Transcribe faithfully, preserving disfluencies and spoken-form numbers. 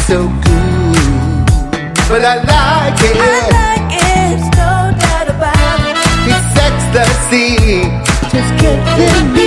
so good, but I like it. I like it, no doubt about it. It's ecstasy, just get in.